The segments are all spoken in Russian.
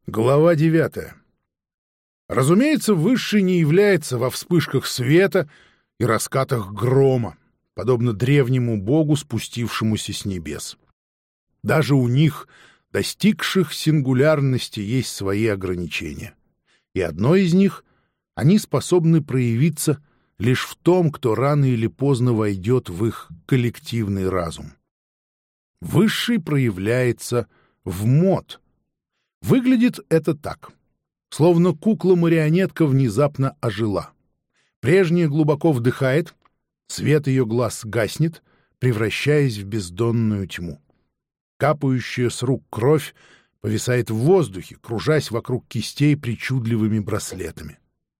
Глава 9. Разумеется, Высший не является во вспышках света и раскатах грома, подобно древнему богу, спустившемуся с небес. Даже у них, достигших сингулярности, есть свои ограничения. И одно из них — они способны проявиться лишь в том, кто рано или поздно войдет в их коллективный разум. Высший проявляется в мод. Выглядит это так. Словно кукла-марионетка внезапно ожила. Прежняя глубоко вдыхает, свет ее глаз гаснет, превращаясь в бездонную тьму. Капающая с рук кровь повисает в воздухе, кружась вокруг кистей причудливыми браслетами.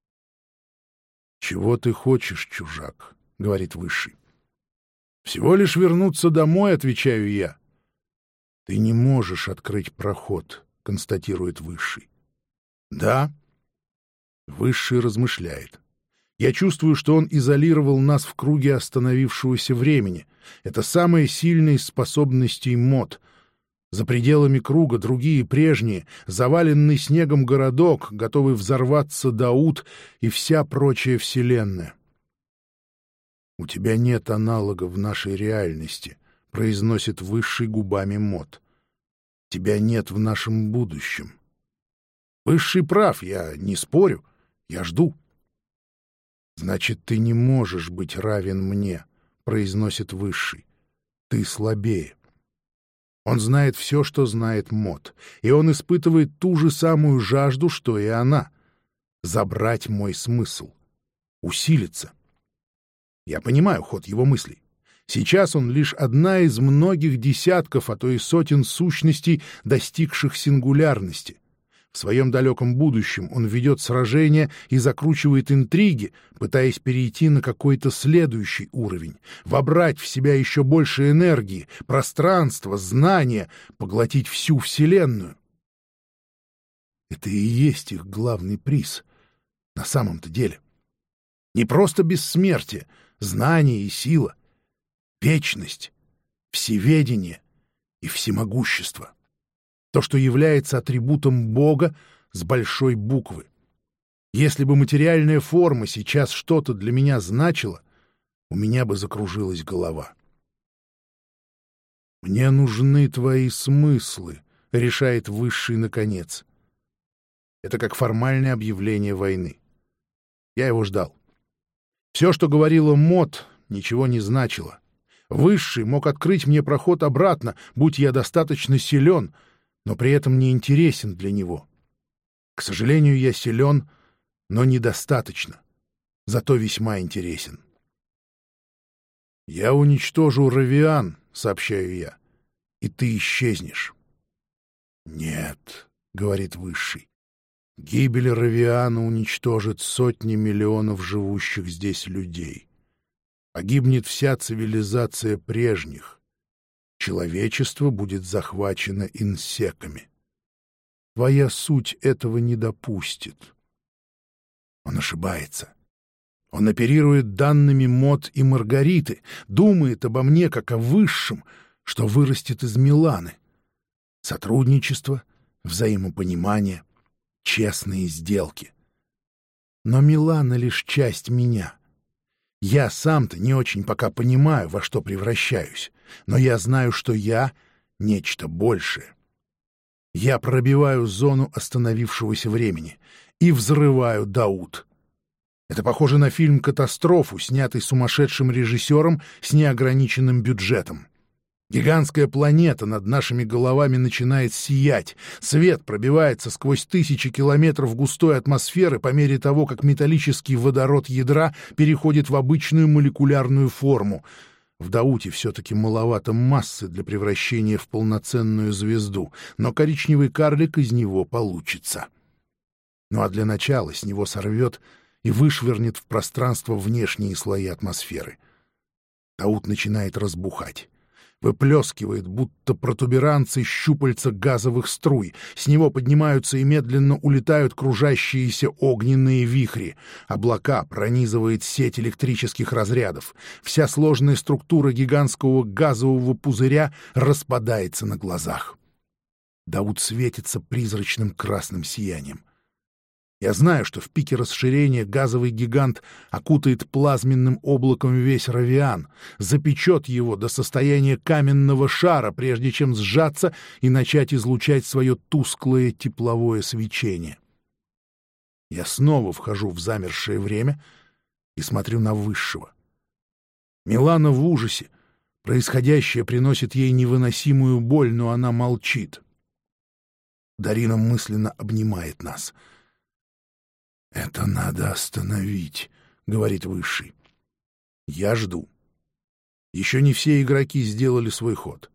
«Чего ты хочешь, чужак?» — говорит Высший. «Всего лишь вернуться домой», — отвечаю я. «Ты не можешь открыть проход», — констатирует Высший. «Да». Высший размышляет. Я чувствую, что он изолировал нас в круге остановившегося времени. Это самая сильная из способностей мод. За пределами круга другие прежние, заваленный снегом городок, готовый взорваться Дауд и вся прочая вселенная. «У тебя нет аналога в нашей реальности», — произносит Высший губами мод. «Тебя нет в нашем будущем». Высший прав, я не спорю, я жду. «Значит, ты не можешь быть равен мне», — произносит Высший. «Ты слабее». Он знает все, что знает мод, и он испытывает ту же самую жажду, что и она — забрать мой смысл, усилиться. Я понимаю ход его мыслей. Сейчас он лишь одна из многих десятков, а то и сотен сущностей, достигших сингулярности. В своем далеком будущем он ведет сражения и закручивает интриги, пытаясь перейти на какой-то следующий уровень, вобрать в себя еще больше энергии, пространства, знания, поглотить всю Вселенную. Это и есть их главный приз на самом-то деле. Не просто бессмертие, знание и сила, вечность, всеведение и всемогущество. То, что является атрибутом Бога с большой буквы. Если бы материальная форма сейчас что-то для меня значила, у меня бы закружилась голова. «Мне нужны твои смыслы», — решает Высший наконец. Это как формальное объявление войны. Я его ждал. Все, что говорила мод, ничего не значило. Высший мог открыть мне проход обратно, будь я достаточно силен, но при этом не интересен для него. К сожалению, я силен, но недостаточно, зато весьма интересен. «Я уничтожу Равиан», — сообщаю я, — «и ты исчезнешь». «Нет», — говорит Высший, — «гибель Равиана уничтожит сотни миллионов живущих здесь людей. Погибнет вся цивилизация прежних. Человечество будет захвачено инсеками. Твоя суть этого не допустит». Он ошибается. Он оперирует данными мод и Маргариты, думает обо мне как о высшем, что вырастет из Миланы. Сотрудничество, взаимопонимание, честные сделки. Но Милана лишь часть меня. Я сам-то не очень пока понимаю, во что превращаюсь, но я знаю, что я — нечто большее. Я пробиваю зону остановившегося времени и взрываю Дауд. Это похоже на фильм «Катастрофу», снятый сумасшедшим режиссером с неограниченным бюджетом. Гигантская планета над нашими головами начинает сиять. Свет пробивается сквозь тысячи километров густой атмосферы по мере того, как металлический водород ядра переходит в обычную молекулярную форму. В Дауте все-таки маловато массы для превращения в полноценную звезду, но коричневый карлик из него получится. Ну а для начала с него сорвет и вышвырнет в пространство внешние слои атмосферы. Даут начинает разбухать. Выплескивает, будто протуберанцы щупальца газовых струй. С него поднимаются и медленно улетают кружащиеся огненные вихри. Облака пронизывает сеть электрических разрядов. Вся сложная структура гигантского газового пузыря распадается на глазах. Дауд светится призрачным красным сиянием. Я знаю, что в пике расширения газовый гигант окутает плазменным облаком весь Равиан, запечет его до состояния каменного шара, прежде чем сжаться и начать излучать свое тусклое тепловое свечение. Я снова вхожу в замершее время и смотрю на Высшего. Милана в ужасе. Происходящее приносит ей невыносимую боль, но она молчит. Дарина мысленно обнимает нас. «Это надо остановить», — говорит Высший. Я жду. Еще не все игроки сделали свой ход.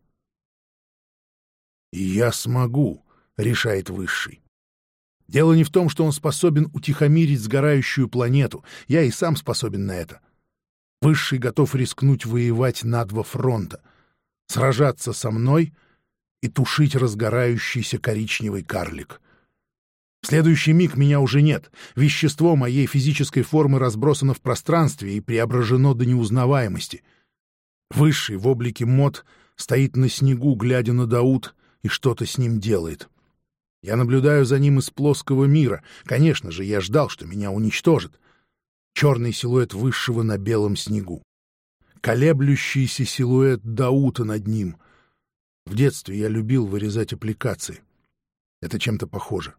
«И я смогу», — решает Высший. Дело не в том, что он способен утихомирить сгорающую планету. Я и сам способен на это. Высший готов рискнуть воевать на два фронта, сражаться со мной и тушить разгорающийся коричневый карлик. В следующий миг меня уже нет. Вещество моей физической формы разбросано в пространстве и преображено до неузнаваемости. Высший в облике Мот стоит на снегу, глядя на Дауд, и что-то с ним делает. Я наблюдаю за ним из плоского мира. Конечно же, я ждал, что меня уничтожит. Черный силуэт Высшего на белом снегу. Колеблющийся силуэт Даута над ним. В детстве я любил вырезать аппликации. Это чем-то похоже.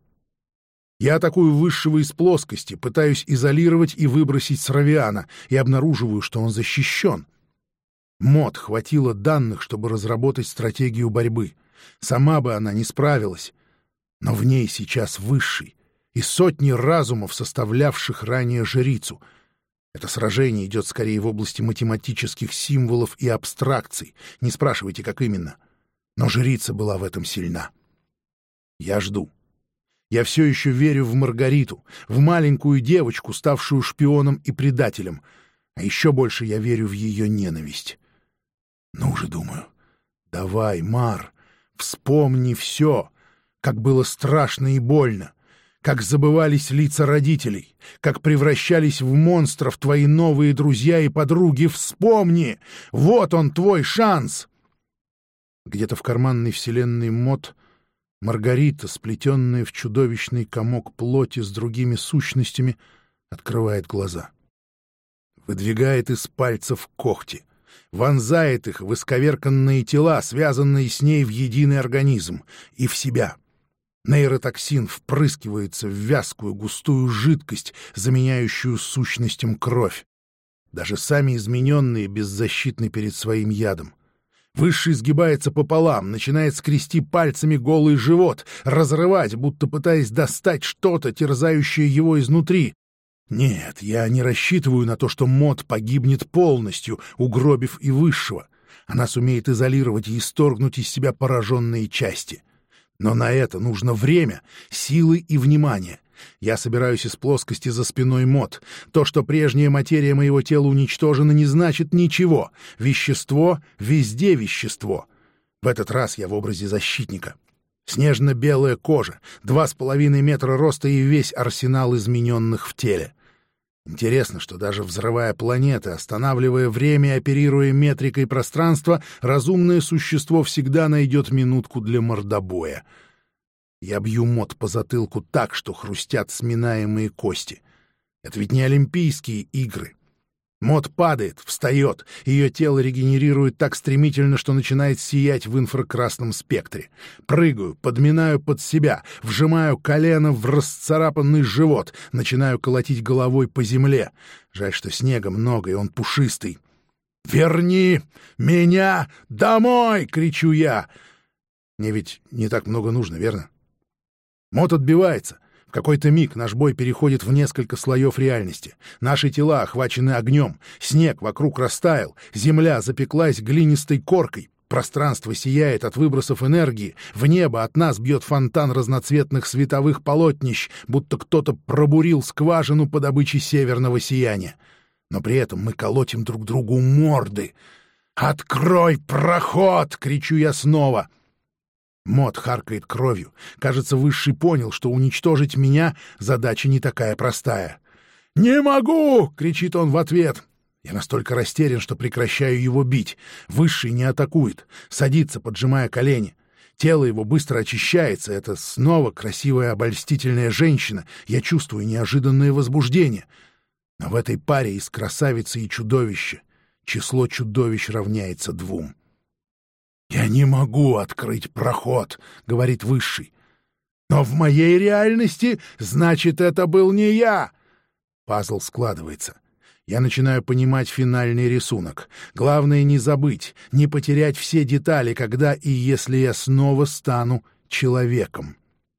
Я атакую Высшего из плоскости, пытаюсь изолировать и выбросить с Равиана, и обнаруживаю, что он защищен. Мот хватило данных, чтобы разработать стратегию борьбы. Сама бы она не справилась. Но в ней сейчас Высший и сотни разумов, составлявших ранее жрицу. Это сражение идет скорее в области математических символов и абстракций. Не спрашивайте, как именно. Но жрица была в этом сильна. Я жду. Я все еще верю в Маргариту, в маленькую девочку, ставшую шпионом и предателем. А еще больше я верю в ее ненависть. Ну же, думаю, давай, Мар, вспомни все, как было страшно и больно, как забывались лица родителей, как превращались в монстров твои новые друзья и подруги. Вспомни! Вот он, твой шанс! Где-то в карманной вселенной Мот Маргарита, сплетенная в чудовищный комок плоти с другими сущностями, открывает глаза. Выдвигает из пальцев когти, вонзает их в исковерканные тела, связанные с ней в единый организм, и в себя. Нейротоксин впрыскивается в вязкую густую жидкость, заменяющую сущностям кровь. Даже сами измененные беззащитны перед своим ядом. Высший сгибается пополам, начинает скрести пальцами голый живот, разрывать, будто пытаясь достать что-то, терзающее его изнутри. Нет, я не рассчитываю на то, что Мот погибнет полностью, угробив и Высшего. Она сумеет изолировать и исторгнуть из себя пораженные части. Но на это нужно время, силы и внимание. Я собираюсь из плоскости за спиной Мот. То, что прежняя материя моего тела уничтожена, не значит ничего. Вещество — везде вещество. В этот раз я в образе защитника. Снежно-белая кожа, 2,5 метра роста и весь арсенал измененных в теле. Интересно, что даже взрывая планеты, останавливая время и оперируя метрикой пространства, разумное существо всегда найдет минутку для мордобоя. Я бью Мот по затылку так, что хрустят сминаемые кости. Это ведь не Олимпийские игры. Мот падает, встает, ее тело регенерирует так стремительно, что начинает сиять в инфракрасном спектре. Прыгаю, подминаю под себя, вжимаю колено в расцарапанный живот, начинаю колотить головой по земле. Жаль, что снега много, и он пушистый. «Верни меня домой!» — кричу я. Мне ведь не так много нужно, верно? Мот отбивается. В какой-то миг наш бой переходит в несколько слоев реальности. Наши тела охвачены огнем, снег вокруг растаял, земля запеклась глинистой коркой, пространство сияет от выбросов энергии, в небо от нас бьет фонтан разноцветных световых полотнищ, будто кто-то пробурил скважину по добыче северного сияния. Но при этом мы колотим друг другу морды. «Открой проход!» — кричу я снова. Мот харкает кровью. Кажется, Высший понял, что уничтожить меня задача не такая простая. «Не могу!» — кричит он в ответ. Я настолько растерян, что прекращаю его бить. Высший не атакует. Садится, поджимая колени. Тело его быстро очищается. Это снова красивая обольстительная женщина. Я чувствую неожиданное возбуждение. Но в этой паре из красавицы и чудовища число чудовищ равняется 2. «Я не могу открыть проход», — говорит Высший. «Но в моей реальности, значит, это был не я». Пазл складывается. Я начинаю понимать финальный рисунок. Главное не забыть, не потерять все детали, когда и если я снова стану человеком.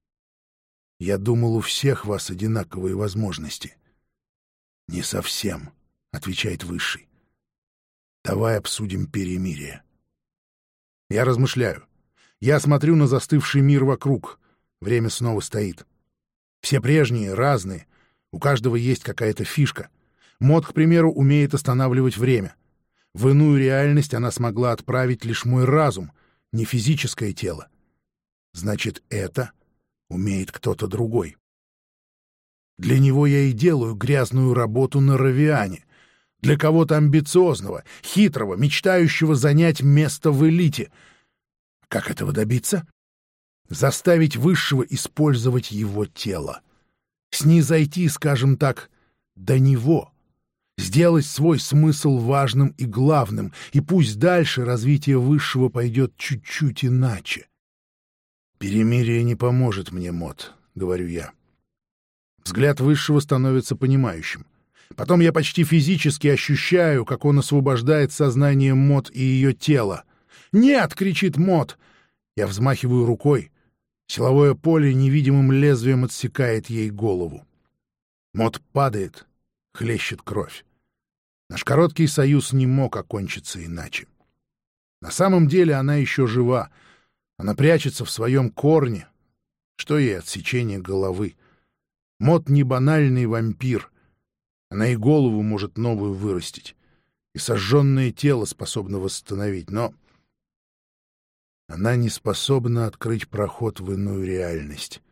Я думал, у всех вас одинаковые возможности. «Не совсем», — отвечает Высший. «Давай обсудим перемирие». Я размышляю. Я смотрю на застывший мир вокруг. Время снова стоит. Все прежние, разные. У каждого есть какая-то фишка. Мод, к примеру, умеет останавливать время. В иную реальность она смогла отправить лишь мой разум, не физическое тело. Значит, это умеет кто-то другой. Для него я и делаю грязную работу на Равиане. Для кого-то амбициозного, хитрого, мечтающего занять место в элите. Как этого добиться? Заставить Высшего использовать его тело. Снизойти, скажем так, до него. Сделать свой смысл важным и главным, и пусть дальше развитие Высшего пойдет чуть-чуть иначе. «Перемирие не поможет мне, Мод», — говорю я. Взгляд Высшего становится понимающим. Потом я почти физически ощущаю, как он освобождает сознание Мод и ее тело. «Нет!» — кричит Мод. Я взмахиваю рукой. Силовое поле невидимым лезвием отсекает ей голову. Мод падает, хлещет кровь. Наш короткий союз не мог окончиться иначе. На самом деле она еще жива. Она прячется в своем корне. Что ей отсечение головы? Мод не банальный вампир. Она и голову может новую вырастить. И сожженное тело способно восстановить. Но она не способна открыть проход в иную реальность.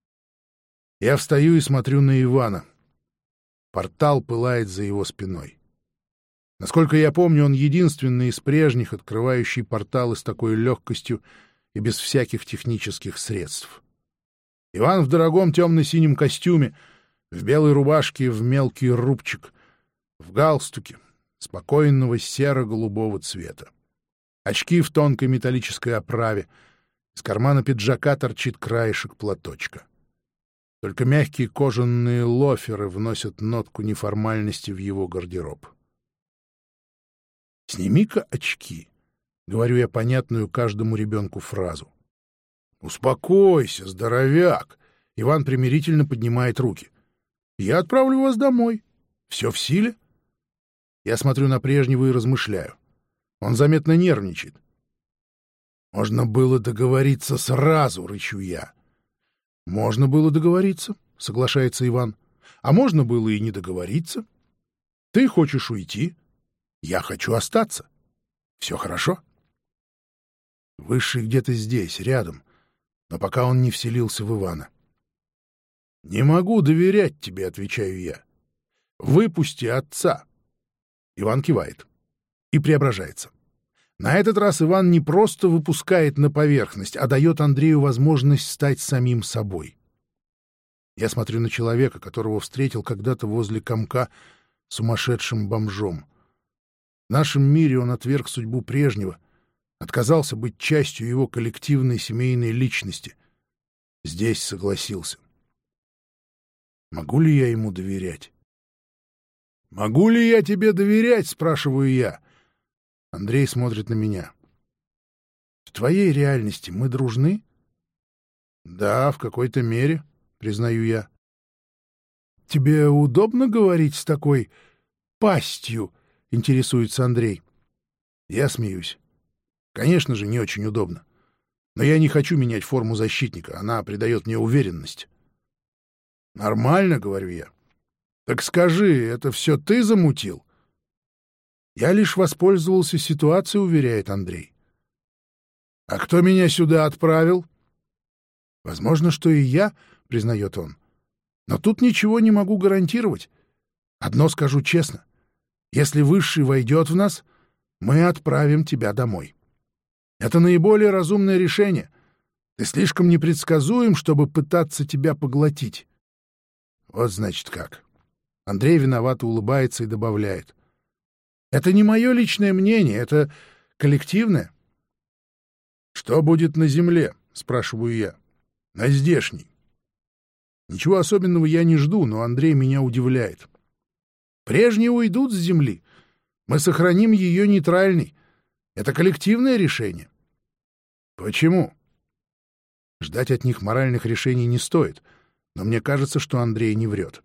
Я встаю и смотрю на Ивана. Портал пылает за его спиной. Насколько я помню, он единственный из прежних, открывающий порталы с такой легкостью и без всяких технических средств. Иван в дорогом темно-синем костюме, в белой рубашке в мелкий рубчик, в галстуке спокойного серо-голубого цвета. Очки в тонкой металлической оправе, из кармана пиджака торчит краешек платочка. Только мягкие кожаные лоферы вносят нотку неформальности в его гардероб. «Сними-ка очки», — говорю я понятную каждому ребенку фразу. «Успокойся, здоровяк!» — Иван примирительно поднимает руки. «Я отправлю вас домой. Все в силе?» Я смотрю на прежнего и размышляю. Он заметно нервничает. «Можно было договориться сразу», — рычу я. «Можно было договориться», — соглашается Иван. «А можно было и не договориться. Ты хочешь уйти, я хочу остаться. Все хорошо?» Высший где-то здесь, рядом, но пока он не вселился в Ивана. «Не могу доверять тебе», — отвечаю я. «Выпусти отца». Иван кивает и преображается. На этот раз Иван не просто выпускает на поверхность, а дает Андрею возможность стать самим собой. Я смотрю на человека, которого встретил когда-то возле комка сумасшедшим бомжом. В нашем мире он отверг судьбу прежнего, отказался быть частью его коллективной семейной личности. Здесь согласился. Могу ли я ему доверять? «Могу ли я тебе доверять?» — спрашиваю я. Андрей смотрит на меня. «В твоей реальности мы дружны?» «Да, в какой-то мере», — признаю я. «Тебе удобно говорить с такой пастью?» — интересуется Андрей. Я смеюсь. Конечно же, не очень удобно. Но я не хочу менять форму защитника, она придает мне уверенность. «Нормально», — говорю я. «Так скажи, это все ты замутил?» «Я лишь воспользовался ситуацией», — уверяет Андрей. «А кто меня сюда отправил?» «Возможно, что и я», — признает он. «Но тут ничего не могу гарантировать. Одно скажу честно. Если Высший войдет в нас, мы отправим тебя домой. Это наиболее разумное решение. Ты слишком непредсказуем, чтобы пытаться тебя поглотить. Вот значит как. Андрей виновато улыбается и добавляет. Это не мое личное мнение, это коллективное. Что будет на земле? Спрашиваю я. На здешней. Ничего особенного я не жду, но Андрей меня удивляет. Прежние уйдут с земли. Мы сохраним ее нейтральной. Это коллективное решение. Почему? Ждать от них моральных решений не стоит, но мне кажется, что Андрей не врет.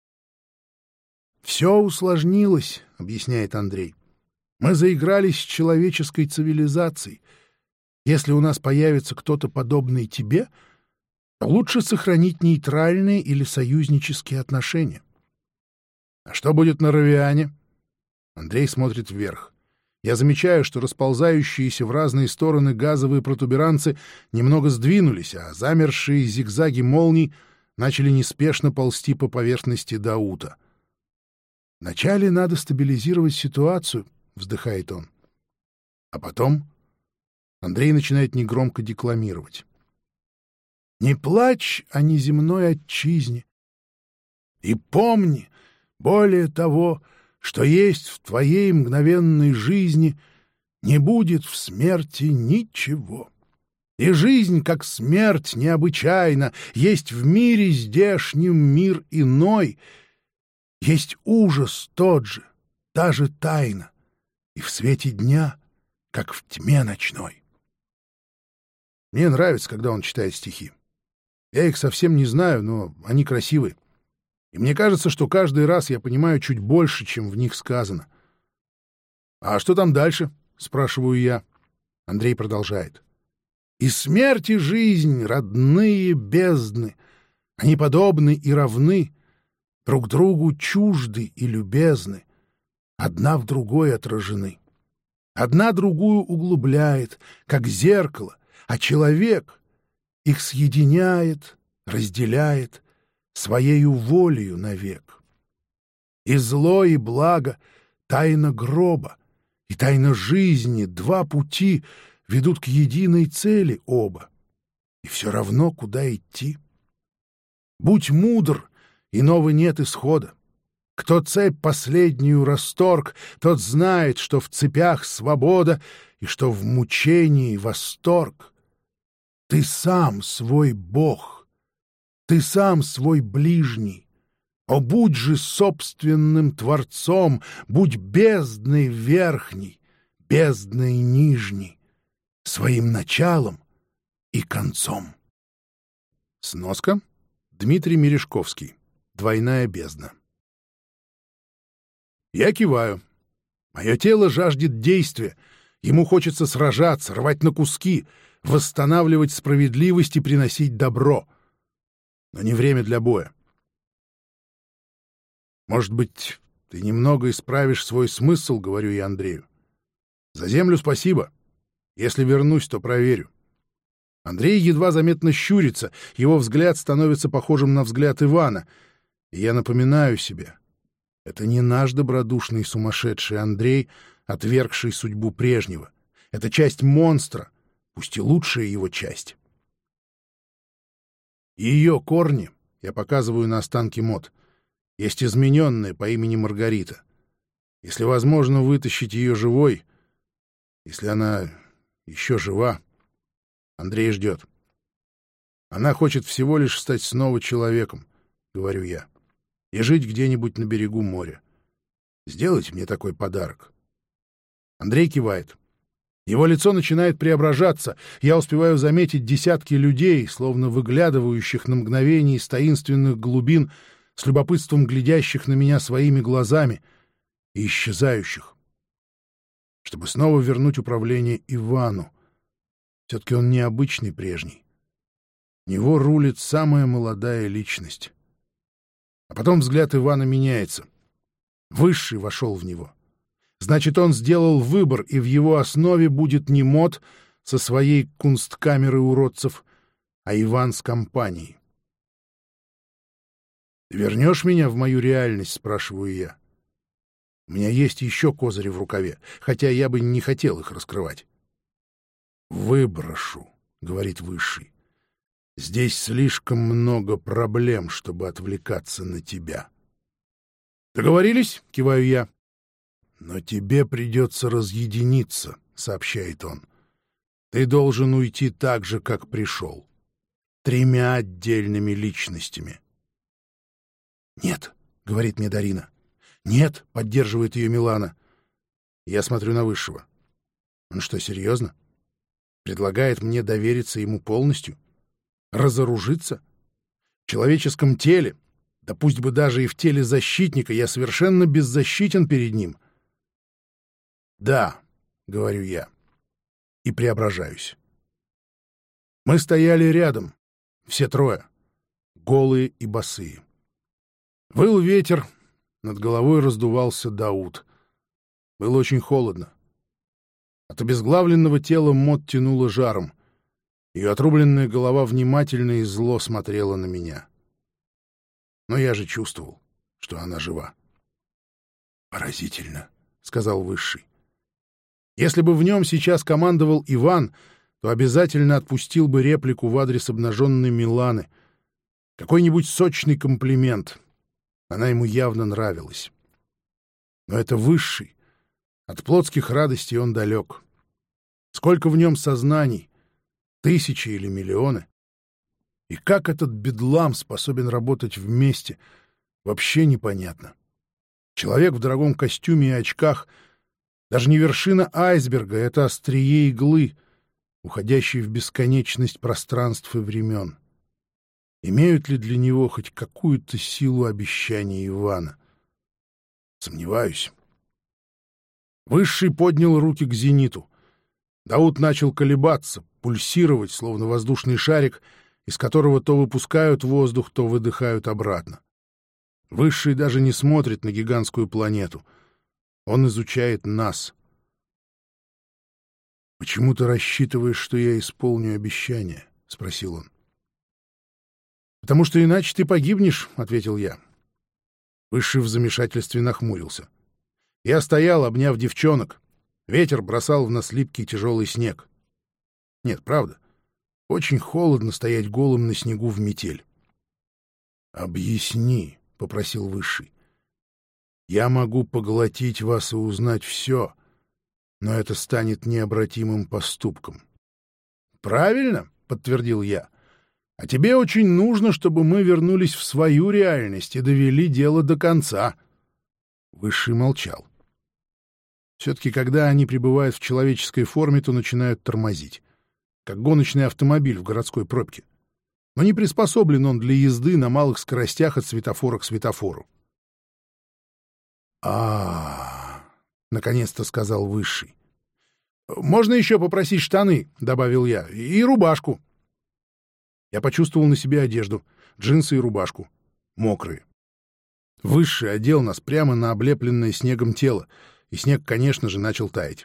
«Все усложнилось», — объясняет Андрей. «Мы заигрались с человеческой цивилизацией. Если у нас появится кто-то подобный тебе, то лучше сохранить нейтральные или союзнические отношения». «А что будет на Равиане?» Андрей смотрит вверх. Я замечаю, что расползающиеся в разные стороны газовые протуберанцы немного сдвинулись, а замершие зигзаги молний начали неспешно ползти по поверхности Даута. «Вначале надо стабилизировать ситуацию», — вздыхает он. А потом Андрей начинает негромко декламировать. «Не плачь о неземной отчизне, и помни, более того, что есть в твоей мгновенной жизни, не будет в смерти ничего. И жизнь, как смерть, необычайна, есть в мире здешнем мир иной, есть ужас тот же, та же тайна, и в свете дня, как в тьме ночной». Мне нравится, когда он читает стихи. Я их совсем не знаю, но они красивые. И мне кажется, что каждый раз я понимаю чуть больше, чем в них сказано. «А что там дальше?» — спрашиваю я. Андрей продолжает. «И смерть, и жизнь — родные бездны. Они подобны и равны, друг другу чужды и любезны, одна в другой отражены. Одна другую углубляет, как зеркало, а человек их съединяет, разделяет своею волею навек. И зло, и благо — тайна гроба, и тайна жизни, два пути ведут к единой цели оба. И все равно, куда идти. Будь мудр, иного нет исхода. Кто цепь последнюю расторг, тот знает, что в цепях свобода и что в мучении восторг. Ты сам свой Бог, ты сам свой ближний. О, будь же собственным Творцом, будь бездной верхней, бездной нижней, своим началом и концом. Сноска. Дмитрий Мережковский. «Двойная бездна». Я киваю. Мое тело жаждет действия. Ему хочется сражаться, рвать на куски, восстанавливать справедливость и приносить добро. Но не время для боя. «Может быть, ты немного исправишь свой смысл», — говорю я Андрею. «За землю спасибо. Если вернусь, то проверю». Андрей едва заметно щурится, его взгляд становится похожим на взгляд Ивана, и я напоминаю себе. Это не наш добродушный сумасшедший Андрей, отвергший судьбу прежнего. Это часть монстра, пусть и лучшая его часть. Ее корни, я показываю на останки Мот, есть измененная по имени Маргарита. Если возможно вытащить ее живой, если она еще жива, Андрей ждет. Она хочет всего лишь стать снова человеком, говорю я, и жить где-нибудь на берегу моря. Сделайте мне такой подарок. Андрей кивает. Его лицо начинает преображаться. Я успеваю заметить десятки людей, словно выглядывающих на мгновение из таинственных глубин, с любопытством глядящих на меня своими глазами и исчезающих. Чтобы снова вернуть управление Ивану. Все-таки он необычный прежний. В него рулит самая молодая личность. А потом взгляд Ивана меняется. Высший вошел в него. Значит, он сделал выбор, и в его основе будет не Мот со своей кунсткамерой уродцев, а Иван с компанией. «Ты вернешь меня в мою реальность?» — спрашиваю я. У меня есть еще козыри в рукаве, хотя я бы не хотел их раскрывать. «Выброшу», — говорит Высший. Здесь слишком много проблем, чтобы отвлекаться на тебя. «Договорились?» — киваю я. «Но тебе придется разъединиться», — сообщает он. «Ты должен уйти так же, как пришел. 3 отдельными личностями». «Нет», — говорит мне Дарина. «Нет», — поддерживает ее Милана. Я смотрю на Высшего. Он что, серьезно? Предлагает мне довериться ему полностью? Разоружиться? В человеческом теле, да пусть бы даже и в теле защитника, я совершенно беззащитен перед ним. «Да», — говорю я, и преображаюсь. Мы стояли рядом, все трое, голые и босые. Выл ветер, над головой раздувался Дауд. Было очень холодно. От обезглавленного тела Мот тянуло жаром. Ее отрубленная голова внимательно и зло смотрела на меня. Но я же чувствовал, что она жива. «Поразительно», — сказал Высший. Если бы в нем сейчас командовал Иван, то обязательно отпустил бы реплику в адрес обнаженной Миланы. Какой-нибудь сочный комплимент. Она ему явно нравилась. Но это Высший. От плотских радостей он далек. Сколько в нем сознаний? 1000 или миллионы? И как этот бедлам способен работать вместе, вообще непонятно. Человек в дорогом костюме и очках — даже не вершина айсберга, это острие иглы, уходящие в бесконечность пространств и времен. Имеют ли для него хоть какую-то силу обещания Ивана? Сомневаюсь. Высший поднял руки к зениту. Дауд начал колебаться, пульсировать, словно воздушный шарик, из которого то выпускают воздух, то выдыхают обратно. Высший даже не смотрит на гигантскую планету. Он изучает нас. «Почему ты рассчитываешь, что я исполню обещание?» — спросил он. «Потому что иначе ты погибнешь», — ответил я. Высший в замешательстве нахмурился. Я стоял, обняв девчонок. Ветер бросал в нас липкий тяжелый снег. Нет, правда. Очень холодно стоять голым на снегу в метель. «Объясни», — попросил Высший. «Я могу поглотить вас и узнать все, но это станет необратимым поступком». «Правильно», — подтвердил я. «А тебе очень нужно, чтобы мы вернулись в свою реальность и довели дело до конца». Высший молчал. Все-таки, когда они пребывают в человеческой форме, то начинают тормозить, как гоночный автомобиль в городской пробке. Но не приспособлен он для езды на малых скоростях от светофора к светофору. Наконец-то сказал Высший. «Можно еще попросить штаны», — добавил я, — «и рубашку». Я почувствовал на себе одежду, джинсы и рубашку, мокрые. Высший одел нас прямо на облепленное снегом тело, и снег, конечно же, начал таять.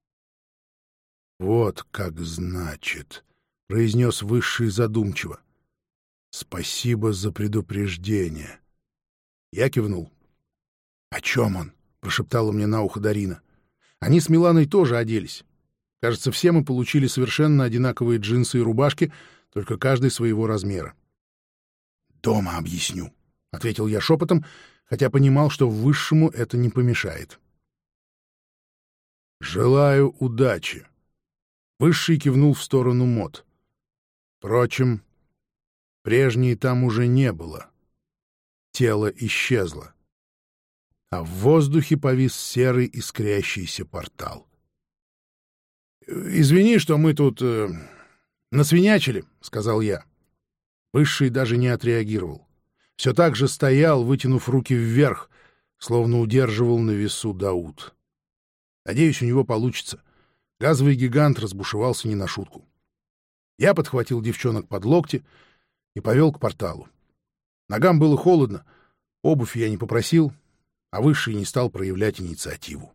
«Вот как значит», — произнес Высший задумчиво. «Спасибо за предупреждение». Я кивнул. «О чем он?» — прошептала мне на ухо Дарина. Они с Миланой тоже оделись. Кажется, все мы получили совершенно одинаковые джинсы и рубашки, только каждый своего размера. «Дома объясню», — ответил я шепотом, хотя понимал, что Высшему это не помешает. «Желаю удачи», — Высший кивнул в сторону Мот. «Впрочем, прежней там уже не было. Тело исчезло. А в воздухе повис серый искрящийся портал. «Извини, что мы тут насвинячили», — сказал я. Высший даже не отреагировал. Все так же стоял, вытянув руки вверх, словно удерживал на весу Дауд. Надеюсь, у него получится. Газовый гигант разбушевался не на шутку. Я подхватил девчонок под локти и повел к порталу. Ногам было холодно, обувь я не попросил, а Высший не стал проявлять инициативу.